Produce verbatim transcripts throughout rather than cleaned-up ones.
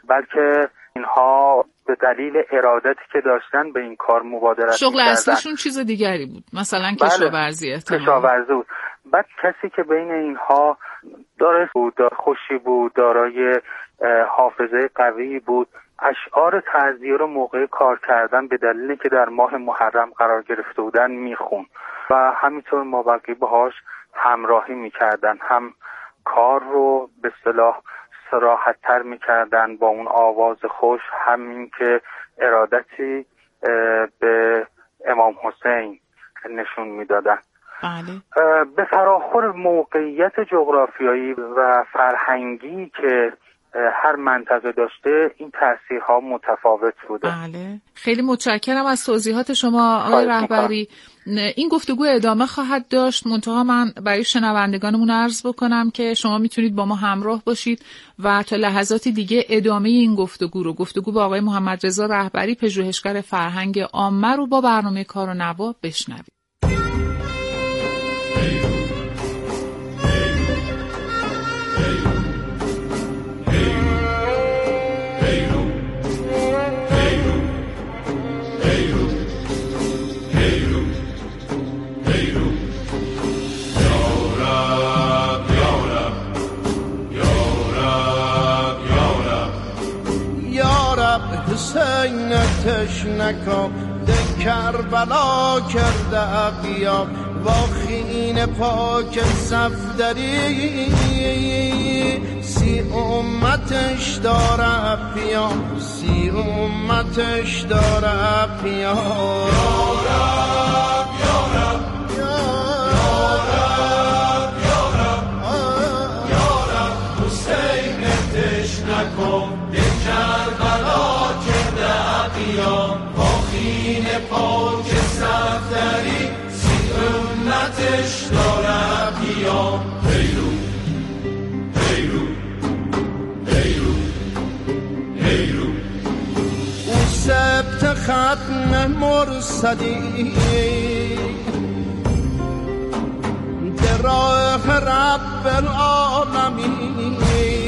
بلکه اینها به دلیل ارادتی که داشتن به این کار مبادرت شغل می‌کردن. اصلیشون چیز دیگری بود، مثلا بله. کشاورزی احتمالاً. کشاورزی بود. بعد کسی که بین اینها دارای بود، دار خوشی بود، دارای حافظه قوی بود، اشعار تعزیه رو موقع کار کردن به دلیلی که در ماه محرم قرار گرفته بودن میخون و همینطور مابقی باهاش همراهی میکردن، هم کار رو به اصطلاح صراحت تر میکردن با اون آواز خوش، همین که ارادتی به امام حسین نشون میدادن. بله. به فراخور موقعیت جغرافیایی و فرهنگی که هر منطقه داشته این تأثیرها متفاوت بوده. بله. خیلی متشکرم از توضیحات شما آقای رهبری. این گفتگو ادامه خواهد داشت، منتها من برای شنوندگانمون عرض بکنم که شما میتونید با ما همراه باشید و تا لحظاتی دیگه ادامه این گفتگو رو، گفتگو با آقای محمد رضا رهبری پژوهشگر فرهنگ عامه رو با برنامه کار و نوا بشنوید. حسین تشنکا ده کربلا کرده قیام با خین پاک صفدری سی امتش داره پیام، سی امتش داره پیام. یارب یارب یارب یارب یارب حسین تشنکا ده کربلا با خین پاک صفدری سی امتش داره قیام. پیرو پیرو پیرو پیرو او سبت ختم مرصدی در راه رب العالمین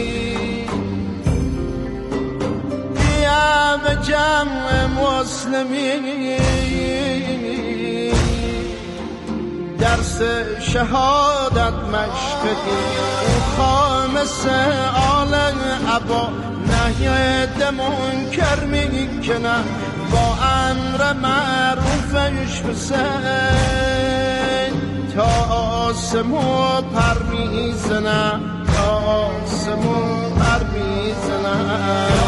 به جمع مسلمین درس شهادت مشقی او خامس آل عبا نهی منکر میکنه با امر معروفش حسین تا آسمو پر میزنه، تا آسمو پر میزنه.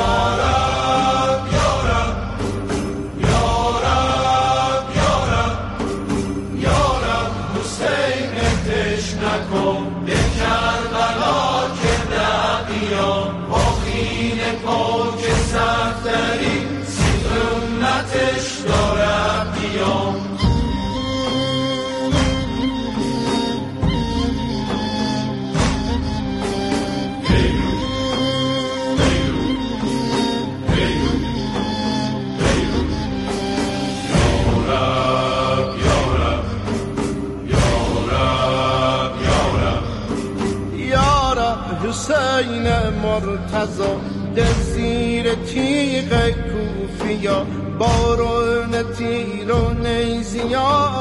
حسین مرتضی در زیر تیغ کوفیا بارون تیر و نیزیا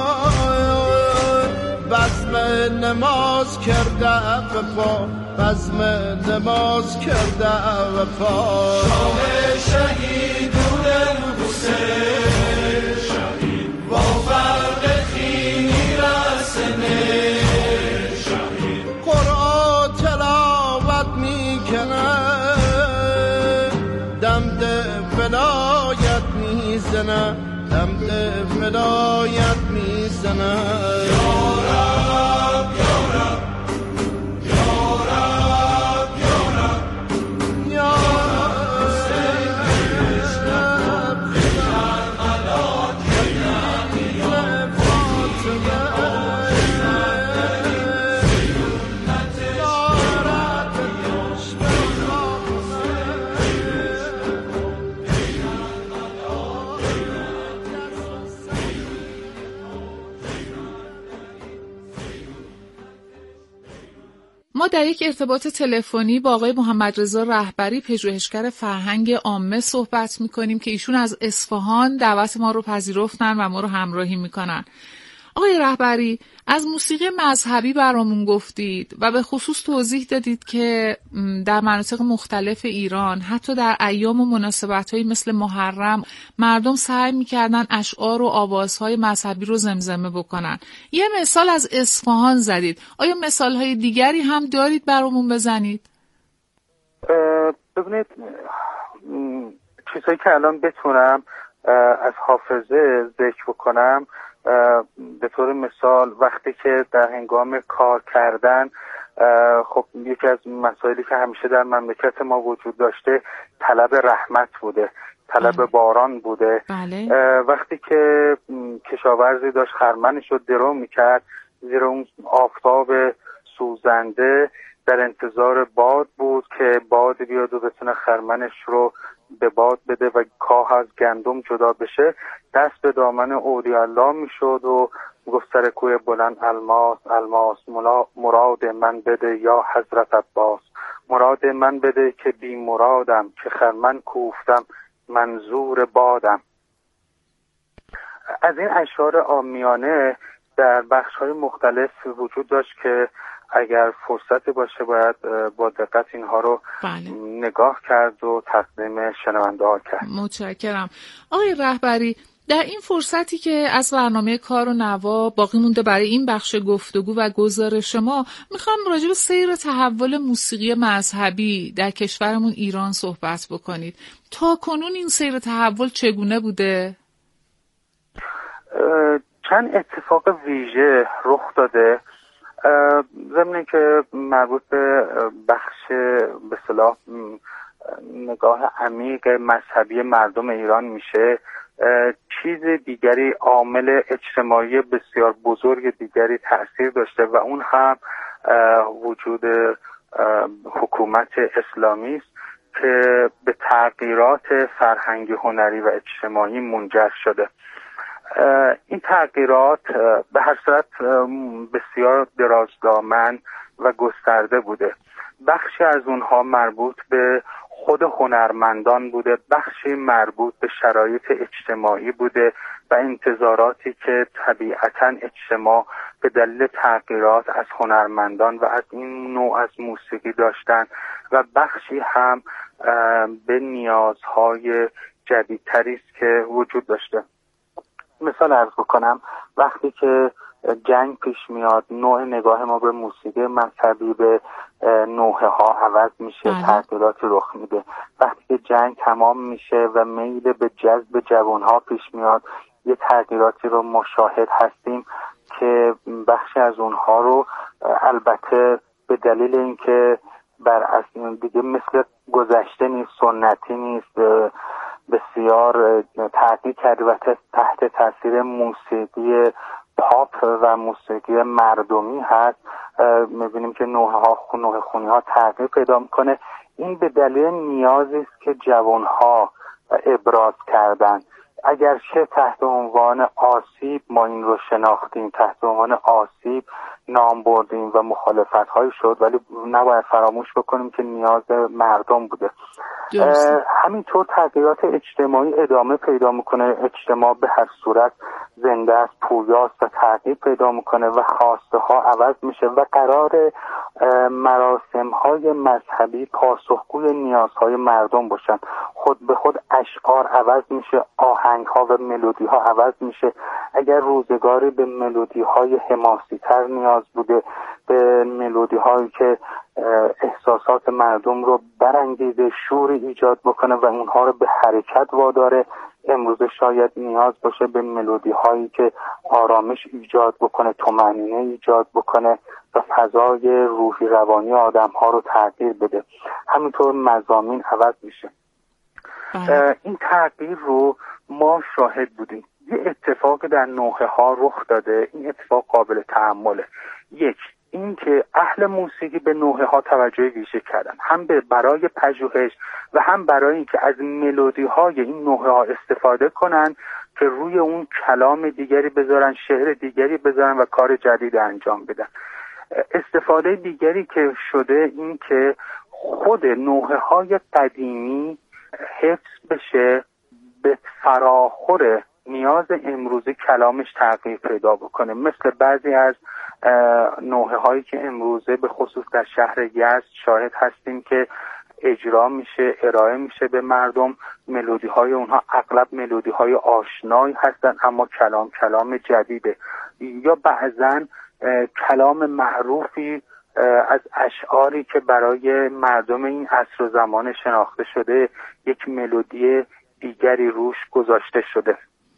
بزم نماز کرده وفا، بزم نماز کرده وفا. شام شهیدون حسین شهید با فرق خینی رسنه شهید قرآن تلاوت میکنه دم ده ولایت میزنه، دم ده ولایت میزنه. یارب یارب یارب یارب یارب حسین بشنب بشر ملاک یارب فاطمه ما در یک ارتباط تلفنی با آقای محمد رضا رهبری پژوهشگر فرهنگ عامه صحبت میکنیم که ایشون از اصفهان دعوت ما رو پذیرفتن و ما رو همراهی میکنن. آقای رهبری، از موسیقی مذهبی برامون گفتید و به خصوص توضیح دادید که در مناطق مختلف ایران حتی در ایام و مناسبت‌هایی مثل محرم مردم سعی می‌کردن اشعار و آوازهای مذهبی رو زمزمه بکنن. یه مثال از اصفهان زدید. آیا مثال‌های دیگری هم دارید برامون بزنید؟ ببینید، چیزایی که الان بتونم از حافظه ذکر بکنم، به طور مثال وقتی که در هنگام کار کردن، خب یکی از مسائلی که همیشه در مملکت ما وجود داشته طلب رحمت بوده، طلب بله. باران بوده. بله. وقتی که کشاورزی داشت خرمنش رو درو میکرد زیر اون آفتاب سوزنده، در انتظار باد بود که باد بیاد و بتونه خرمنش رو به باد بده و کاه از گندم جدا بشه، دست به دامن اولیاء الله میشد و گفت سر کوی بلند الماس الماس مراد من بده یا حضرت عباس، مراد من بده که بی مرادم، که خرمن کوفتم منظور بادم. از این اشعار عامیانه در بخش‌های مختلف وجود داشت که اگر فرصتی باشه باید با دقت اینها رو بله. نگاه کرد و تقدیم شنونده ها کرد. متشکرم. آقای رهبری، در این فرصتی که از برنامه کار و نوا باقی مونده برای این بخش گفتگو و گزارش ما، میخوام راجع به سیر تحول موسیقی مذهبی در کشورمون ایران صحبت بکنید. تا کنون این سیر تحول چگونه بوده؟ چند اتفاق ویژه رخ داده، ضمن که مربوط به بخش به اصطلاح نگاه عمیق مذهبی مردم ایران میشه. چیز دیگری، عامل اجتماعی بسیار بزرگ دیگری تأثیر داشته و اون هم وجود حکومت اسلامی است که به تغییرات فرهنگی، هنری و اجتماعی منجر شده. این تغییرات به هر صورت بسیار درازدامن و گسترده بوده. بخشی از اونها مربوط به خود هنرمندان بوده، بخشی مربوط به شرایط اجتماعی بوده و انتظاراتی که طبیعتاً اجتماع به دلیل تغییرات از هنرمندان و از این نوع از موسیقی داشتن و بخشی هم به نیازهای جدیدتری است که وجود داشته. مثال عرض بکنم، وقتی که جنگ پیش میاد نوع نگاه ما به موسیقی مذهبی به نوحه ها عوض میشه، تغییراتی رخ میده. وقتی که جنگ تمام میشه و میل به جذب جوان ها پیش میاد، یه تغییراتی رو مشاهد هستیم که بخشی از اونها رو البته به دلیل اینکه بر اصل دیگه مثل گذشته نیست، سنتی نیست، بسیار تغییر کرده و تحت تاثیر موسیقی پاپ و موسیقی مردمی هست، می‌بینیم که نوحه ها نوحه خونی ها تغییر پیدا میکنه. این به دلیل نیازی است که جوانها ابراز کردن. اگرچه تحت عنوان آسیب ما این رو شناختیم، تحت عنوان آسیب نام بردیم و مخالفت های شد، ولی نباید فراموش بکنیم که نیاز مردم بوده. همینطور تغییرات اجتماعی ادامه پیدا میکنه. اجتماع به هر صورت زنده است، پویاست و تغییر پیدا میکنه و خواسته ها عوض میشه و قرار مراسم های مذهبی پاسخگوی نیازهای مردم باشن. خود به خود اشعار عوض میشه، آهنگ ها و ملودی ها عوض میشه. اگر روزگاری به ملودی های حماسی تر نیاز بوده، به ملودی هایی که احساسات مردم رو برانگیزه، شور ایجاد بکنه و اونها رو به حرکت واداره، امروز شاید نیاز باشه به ملودی هایی که آرامش ایجاد بکنه، طمأنینه ایجاد بکنه و فضای روحی روانی آدم ها رو تغییر بده. همینطور مضامین عوض میشه. این تغییر رو ما شاهد بودیم. یه اتفاق در نوحه ها رخ داده. این اتفاق قابل تأمله. یک، این که اهل موسیقی به نوحه ها توجه ویژه کردن، هم به برای پژوهش و هم برای اینکه از ملودی های این نوحه ها استفاده کنن که روی اون کلام دیگری بذارن، شعر دیگری بذارن و کار جدید انجام بدن. استفاده دیگری که شده این که خود نوحه های قدیمی حفظ بشه، به فراخور نیاز امروزی کلامش تغییر پیدا بکنه. مثل بعضی از نوحه هایی که امروزه به خصوص در شهر یزد شاهد هستیم که اجرا میشه، ارائه میشه به مردم. ملودی های اونها اغلب ملودی های آشنایی هستن اما کلام کلام جدیده، یا بعضا کلام معروفی از اشعاری که برای مردم این عصر و زمان شناخته شده یک ملودی دیگری روش گذاشته شده.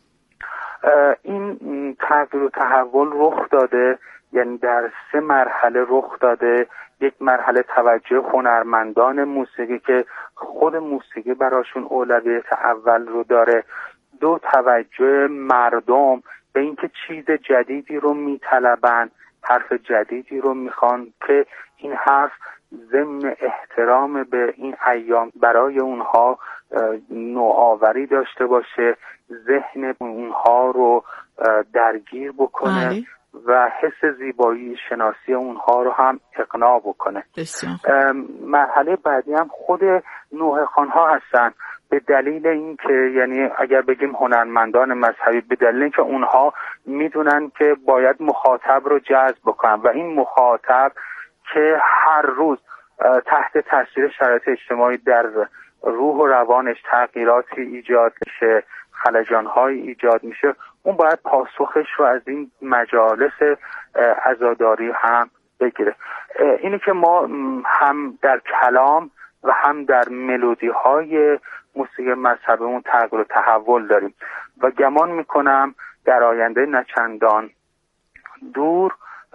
این تغییر و تحول رخ داده، یعنی در سه مرحله رخ داده. یک مرحله توجه هنرمندان موسیقی که خود موسیقی براشون اولویت اول رو داره. دو، توجه مردم به اینکه چیز جدیدی رو میطلبن، حرف جدیدی رو میخوان که این حرف ضمن احترام به این ایام برای اونها نوآوری داشته باشه، ذهن اونها رو درگیر بکنه آلی. و حس زیبایی شناسی اونها رو هم اقناع بکنه. مرحله بعدی هم خود نوحه خوان‌ها هستن، به دلیل اینکه یعنی اگر بگیم هنرمندان مذهبی، به دلیل اینکه اونها میدونن که باید مخاطب رو جذب بکنن و این مخاطب که هر روز تحت تاثیر شرایط اجتماعی در روح و روانش تغییراتی ایجاد میشه، خلجان‌های ایجاد میشه، اون باید پاسخش رو از این مجالس عزاداری هم بگیره. اینی که ما هم در کلام و هم در ملودی های موسیقی مذهبمون تغییر و تحول داریم و گمان میکنم در آینده نچندان دور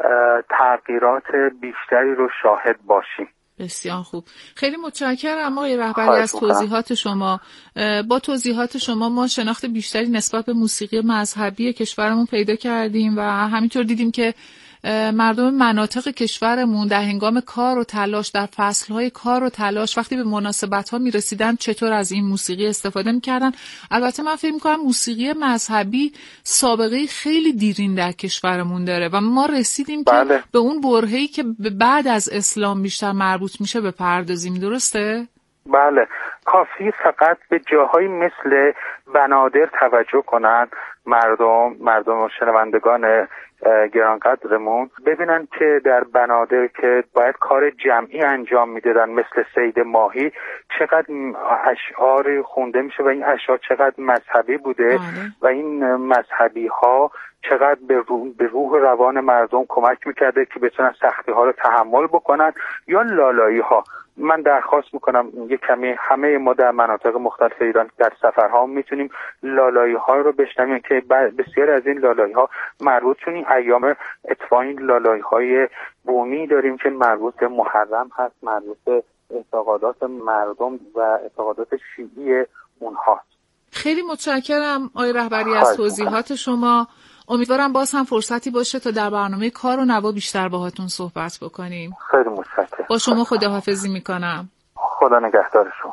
تغییرات بیشتری رو شاهد باشیم. بسیار خوب، خیلی متشکرم آقای رهبری از توضیحات شما. با توضیحات شما ما شناخت بیشتری نسبت به موسیقی مذهبی کشورمون پیدا کردیم و همینطور دیدیم که مردم مناطق کشورمون در هنگام کار و تلاش، در فصلهای کار و تلاش، وقتی به مناسبت‌ها می‌رسیدن چطور از این موسیقی استفاده می‌کردن. البته من فکر می‌کنم موسیقی مذهبی سابقه خیلی دیرین در کشورمون داره و ما رسیدیم بله. که به اون برهه‌ای که بعد از اسلام بیشتر مربوط میشه بپردازیم. درسته؟ بله، کافی فقط به جاهایی مثل بنادر توجه کنن مردم مردم و شنوندگان گرانقدرمون، ببینن که در بنادر که باید کار جمعی انجام میدادن مثل صید ماهی، چقدر اشعار خونده میشه و این اشعار چقدر مذهبی بوده و این مذهبی ها چقدر به روح, به روح و روان مردم کمک میکرده که بتونن سختی ها رو تحمل بکنن. یا لالایی ها، من درخواست میکنم یک کمی همه ما در مناطق مختلف ایران در سفرها میتونیم لالایی ها رو بشنویم که بسیار از این لالایی ها مربوط، چون این ایام اتفاقا این لالایی های بومی داریم که مربوط به محرم هست، مربوط به اعتقادات مردم و اعتقادات شیعی اونهاست. خیلی متشکرم آقای رهبری از توضیحات شما. امیدوارم باز هم فرصتی باشه تا در برنامه کار و نوا بیشتر باهاتون صحبت بکنیم. خیلی متشکرم. با شما خداحافظی میکنم. خدا نگهدار شما.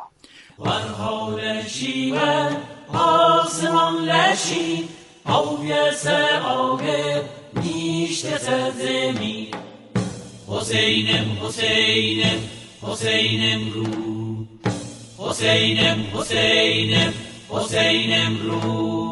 ورها لشیوه آسمان لشی آویس آگه نیشت سزمی حسینم حسینم حسینم رو حسینم حسینم حسینم رو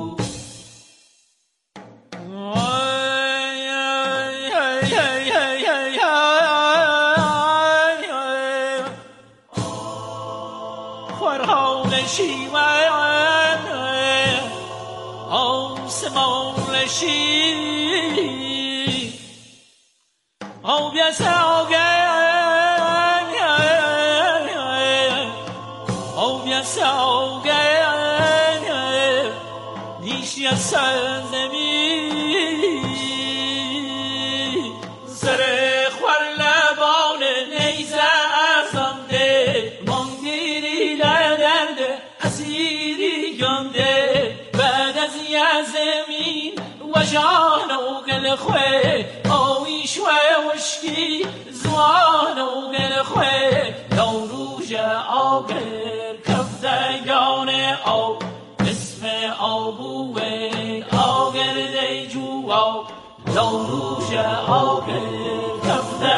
Oh, yes, again. Oh, yes, again. Nish yasalmi zare khwar laban neyza azande mongiri ladande asiri gande bad az yazemin wajana ugal khwe شوی وشکی زوان و گل خوی نوروژ آگر کفتگان آب اسم آبوه آگر دی جو آب نوروژ آگر کفتگان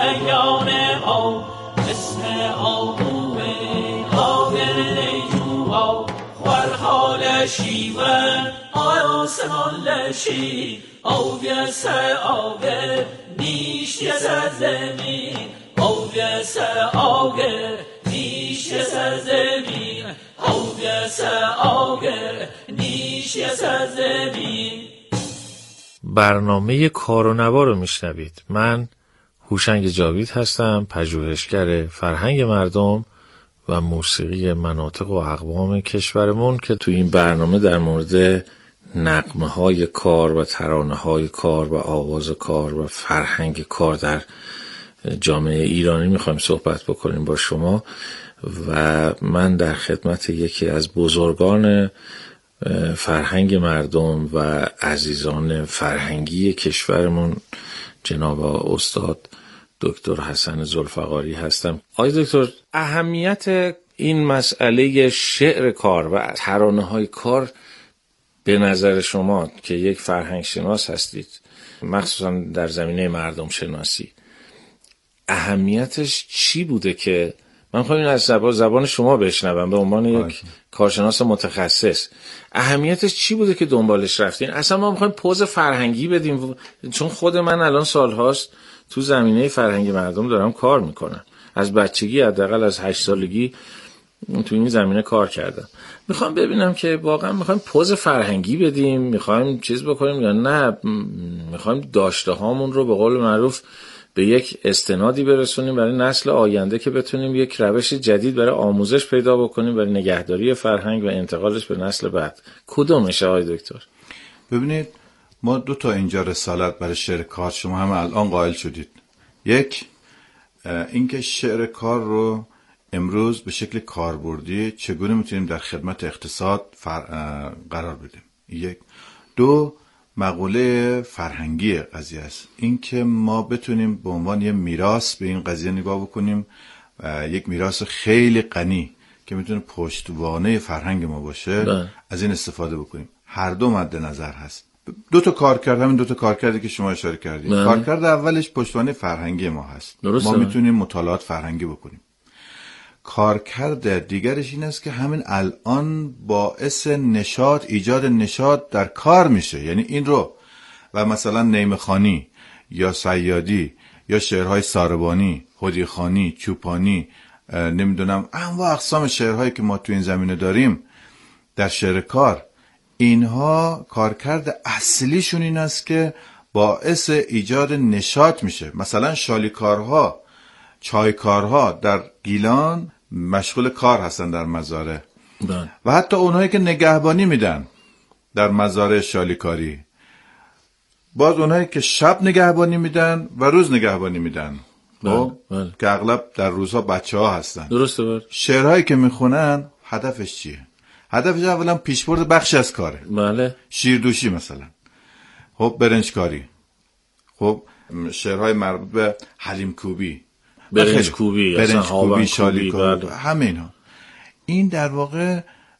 حالشی و آسمان لشی او بیس آگه نیش یس زمین او بیس آگه نیش یس زمین او بیس آگه نیش یس زمین. برنامه کار و نوا رو میشنوید. من هوشنگ جاوید هستم، پژوهشگر فرهنگ مردم و موسیقی مناطق و اقوام کشورمون که تو این برنامه در مورد نغمه های کار و ترانه های کار و آواز کار و فرهنگ کار در جامعه ایرانی میخوایم صحبت بکنیم با شما و من در خدمت یکی از بزرگان فرهنگ مردم و عزیزان فرهنگی کشورمون جناب استاد دکتر حسن ذوالفقاری هستم. آقای دکتر، اهمیت این مسئله شعر کار و ترانه‌های کار به نظر شما که یک فرهنگ شناس هستید، مخصوصا در زمینه مردم شناسی، اهمیتش چی بوده که من می‌خوام این از زبان زبان شما بشنوم به عنوان یک باید. کارشناس متخصص، اهمیتش چی بوده که دنبالش رفتین؟ اصلا ما می‌خوایم پوز فرهنگی بدیم، چون خود من الان سال‌هاست تو زمینه فرهنگ مردم دارم کار میکنم. از بچگی حداقل از هشت سالگی تو این زمینه کار کردم. میخوام ببینم که واقعا میخوایم پوز فرهنگی بدیم، میخوایم چیز بکنیم یا نه میخوایم داشته هامون رو به قول معروف به یک استنادی برسونیم برای نسل آینده که بتونیم یک روش جدید برای آموزش پیدا بکنیم برای نگهداری فرهنگ و انتقالش به نسل بعد. کدومشه آقای دکتر؟ ببینید، ما دو تا اینجا رسالت برای شعر کار شما هم الان قائل شدید. یک، اینکه شعر کار رو امروز به شکل کاربردی چگونه میتونیم در خدمت اقتصاد قرار بدیم. یک. دو، مقوله فرهنگی قضیه است. اینکه ما بتونیم به عنوان یک میراث به این قضیه نگاه بکنیم، یک میراث خیلی غنی که میتونه پشتوانه فرهنگ ما باشه ده. از این استفاده بکنیم. هر دو مد نظر هست. دو تا کار کرد، همین دو تا کار کردی که شما اشاره کردید. کار کرده اولش پشتوانه فرهنگی ما هست. درسته. ما میتونیم مطالعات فرهنگی بکنیم. کار کرده دیگرش این است که همین الان باعث نشاط، ایجاد نشاط در کار میشه. یعنی این رو و مثلا نیمخانی یا صیادی یا شعرهای ساربانی، هدیخانی، چوپانی، نمیدونم انواع اقسام شعرهایی که ما تو این زمینه داریم در شعر کار، اینها کارکرد اصلیشون این است که باعث ایجاد نشاط میشه. مثلا شالیکارها، چایکارها در گیلان مشغول کار هستن در مزارع بله. و حتی اونهایی که نگهبانی میدن در مزارع شالیکاری، باز اونهایی که شب نگهبانی میدن و روز نگهبانی میدن بله. بله. که اغلب در روزها بچه ها هستن. درسته بله. شعرهایی که میخونن هدفش چیه؟ هدفش اولا پیشبرد بخش از کاره. بله. شیردوشی مثلا، خب برنجکاری، خب شعرهای مربوط به حلیم کوبی، برنج کوبی، برنج کوبی، شالی کوبی، همه اینا. این در واقع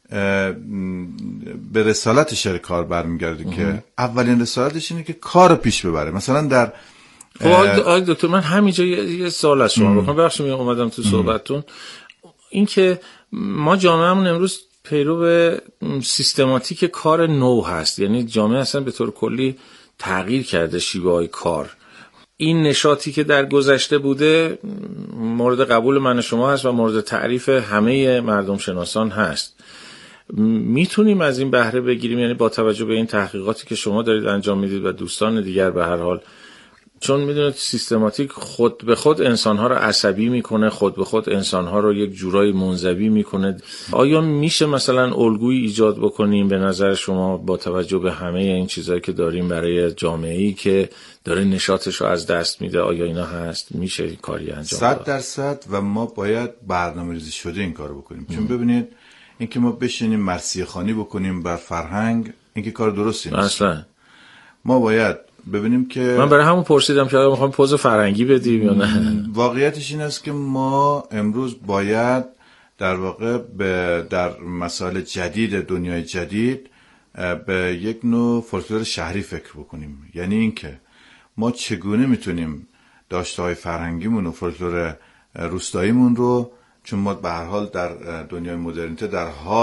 به رسالت شعر کار برمیگرده که اولین رسالتش اینه که کار پیش ببره. مثلا در خب آقای دکتر، من همینجا یه سوال از شما بکنم، بخشم اومدم تو صحبتتون، این که ما جامعهمون امروز پیرو به سیستماتیک کار نو هست، یعنی جامعه اصلا به طور کلی تغییر کرده شیوه‌های کار. این نشاطی که در گذشته بوده مورد قبول من شما هست و مورد تعریف همه مردم شناسان هست. میتونیم از این بهره بگیریم، یعنی با توجه به این تحقیقاتی که شما دارید انجام میدید و دوستان دیگر به هر حال، چون میدونید سیستماتیک خود به خود انسانها رو عصبی میکنه، خود به خود انسانها رو یک جورایی منزوی میکنه. آیا میشه مثلا الگویی ایجاد بکنیم به نظر شما با توجه به همه این چیزایی که داریم برای جامعه‌ای که داره نشاطش رو از دست میده؟ آیا اینا هست؟ میشه کاری انجام داد؟ صد درصد. و ما باید برنامه‌ریزی شده این کارو بکنیم. چون ببینید اینکه ما بشینیم مرثیه خوانی بکنیم بر فرهنگ، اینکه کار درستی نیست. اصلا ما باید ببینیم که من برای همون پرسیدم که آیا میخوایم پوز فرهنگی بدیم یا نه. واقعیتش این است که ما امروز باید در واقع به در مسائل جدید دنیای جدید به یک نوع فولکلور شهری فکر بکنیم. یعنی اینکه ما چگونه میتونیم داشته‌های فرهنگیمون و فولکلور روستاییمون رو، چون ما به هر حال در دنیای مدرنیته در حال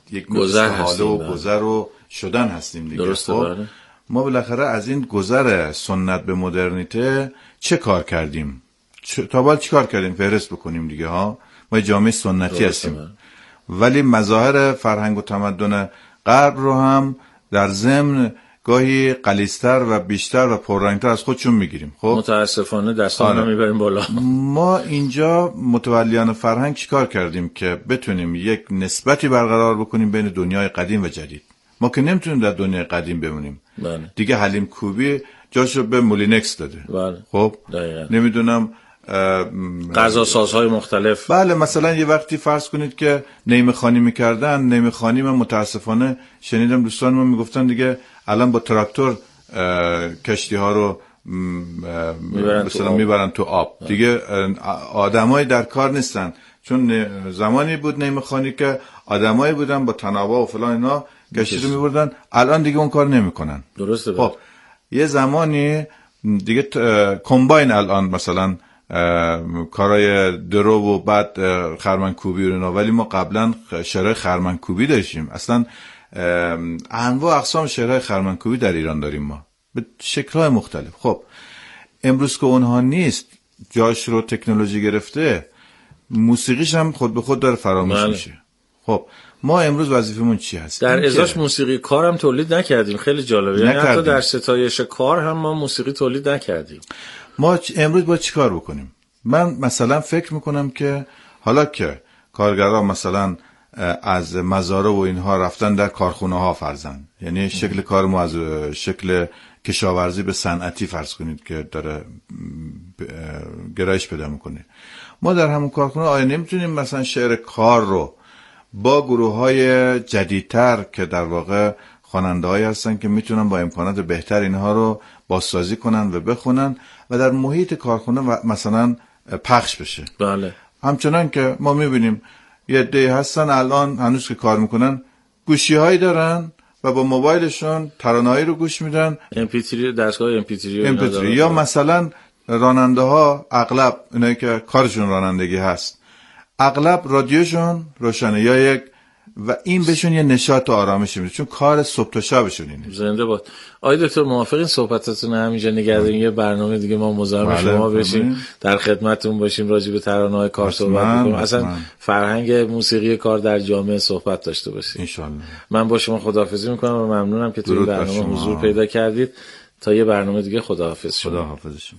یک گذر حاله و هستیم. گذر و شدن هستیم دیگه. درسته. خب بله. ما بالاخره از این گذر سنت به مدرنیته چه کار کردیم؟ چه... تا باید چی کار کردیم؟ فهرست بکنیم دیگه ها. ما جامعه سنتی هستیم، ولی مظاهر فرهنگ و تمدن غرب رو هم در ضمن گاهی غلیظ‌تر و بیشتر و پررنگتر از خودشون میگیریم. خب متاسفانه دستان رو میبریم بالا. ما اینجا متولیان فرهنگ چیکار کردیم که بتونیم یک نسبتی برقرار بکنیم بین دنیای قدیم و جدید؟ ما که نمیتونیم در دنیای قدیم بمونیم. بله. دیگه حلیم کوبی جاشو به مولینکس داده. بله. خب دقیقاً. نمیدونم غذا سازهای مختلف. بله، مثلا یه وقتی فرض کنید که نیمه خانی میکردن، نیمه خانی من متاسفانه شنیدم دوستان ما میگفتن دیگه الان با تراکتور کشتی ها رو میبرن مثلا تو میبرن تو آب. دیگه آدمایی در کار نیستن، چون زمانی بود نیمه خانی که آدمایی بودن با تنابه و فلان اینا کشتی رو میبردن، الان دیگه اون کار نمیکنن. درسته. خب یه زمانی دیگه کمباین الان مثلا کارای درو و بعد خرمنکوبی و اینا، ولی ما قبلا شعرهای خرمنکوبی داشتیم. اصلا انواع اقسام شعرهای خرمنکوبی در ایران داریم ما به شکل‌های مختلف. خب امروز که اونها نیست، جاش رو تکنولوژی گرفته، موسیقیش هم خود به خود داره فراموش بله. میشه. خب ما امروز وظیفمون چی هست؟ در ازاش موسیقی کار هم تولید نکردیم. خیلی جالبه. یعنی حتی در ستایش کار هم ما موسیقی تولید نکردیم. ما امروز باید چی کار بکنیم؟ من مثلا فکر میکنم که حالا که کارگرها مثلا از مزارع و اینها رفتن در کارخونه ها فرزن، یعنی شکل کار ما از شکل کشاورزی به صنعتی فرض کنید که داره گرایش پیدا میکنه، ما در همون کارخونه آیا نمیتونیم مثلا شعر کار رو با گروه های جدیدتر که در واقع خواننده هایی هستن که میتونن با امکانات بهتر اینها رو بازسازی کنن و بخونن و در محیط کارخونه مثلا پخش بشه؟ بله. همچنان که ما میبینیم یه عده‌ای هستن الان هنوز که کار میکنن گوشی هایی دارن و با موبایلشون ترانه‌ای رو گوش میدن، ام پی تری دستگاه ام پی تری, ام پی تری. یا مثلا راننده ها، اغلب اینایی که کارشون رانندگی هست، اغلب رادیوشون روشنه یا یک، و این بهشون یه نشاط و آرامش میده، چون کار صبح تا شبشون اینه. زنده باد. آقای دکتر موافقین صحبتاتون همینجا نگه داریم، یه برنامه دیگه ما مزاحم شما بشیم، در خدمتتون باشیم، راجع به ترانه‌های کار صحبت بکنیم، اصلا فرهنگ موسیقی کار در جامعه صحبت داشته باشیم ان شاء الله. من با شما خداحافظی میکنم و ممنونم که تو این برنامه حضور پیدا کردید. تا یه برنامه دیگه خداحافظ شما. خداحافظ شما.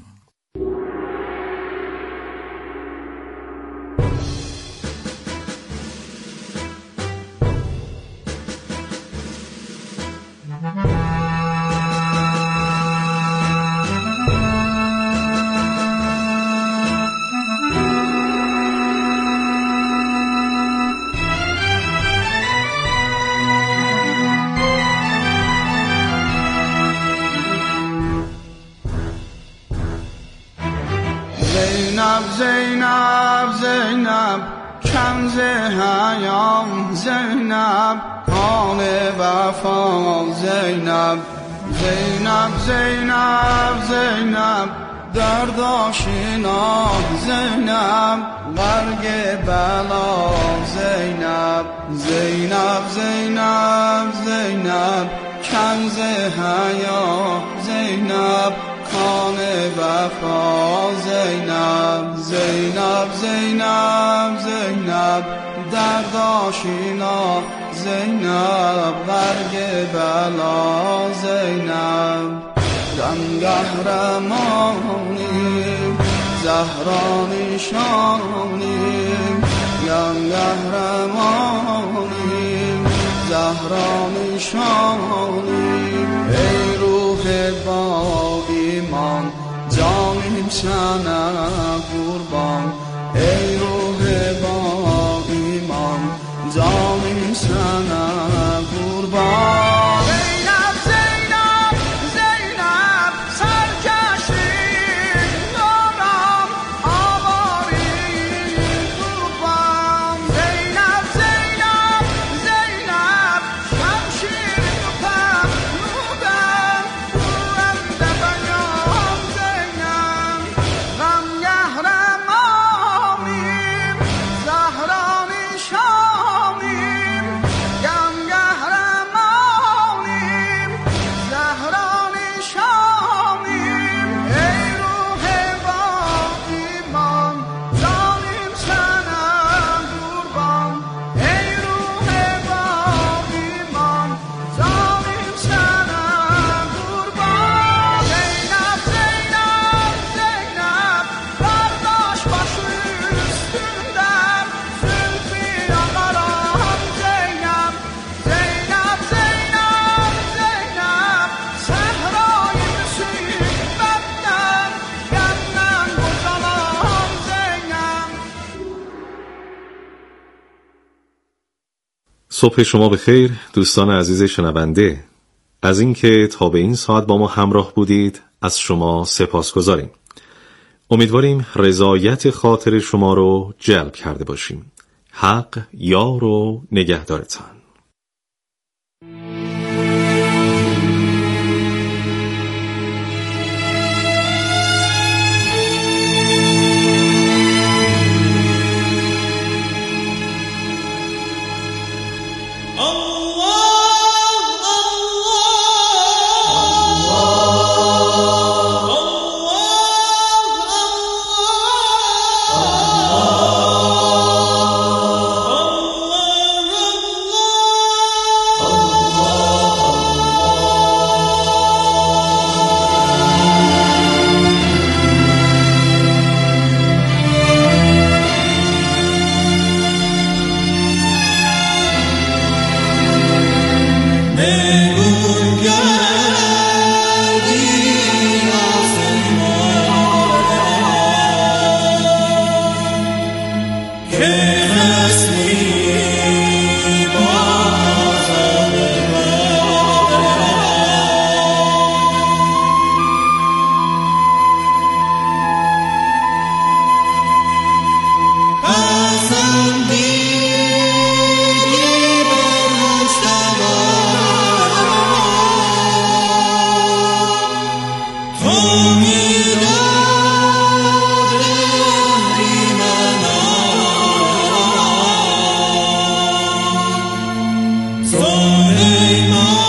زینب زینب کنز حیام زینب آن وفا زینب زینب زینب زینب درد آشنا زینب برگ بلا زینب زینب زینب زینب کنز حیا زینب کان وفا زینب زینب زینب زینب درد آشنا زینب برگ بلا زینب غم قهرمانی زهرا نشانی غم قهرمانی زهرا نشانی ای روح با ایمان جانم شنه قربان ای روح با ایمان جانم شنه قربان غم قهرم صبح شما بخیر دوستان عزیز شنونده. از اینکه تا به این ساعت با ما همراه بودید از شما سپاسگزاریم. امیدواریم رضایت خاطر شما رو جلب کرده باشیم. حق یار و نگهدارتان. Amen.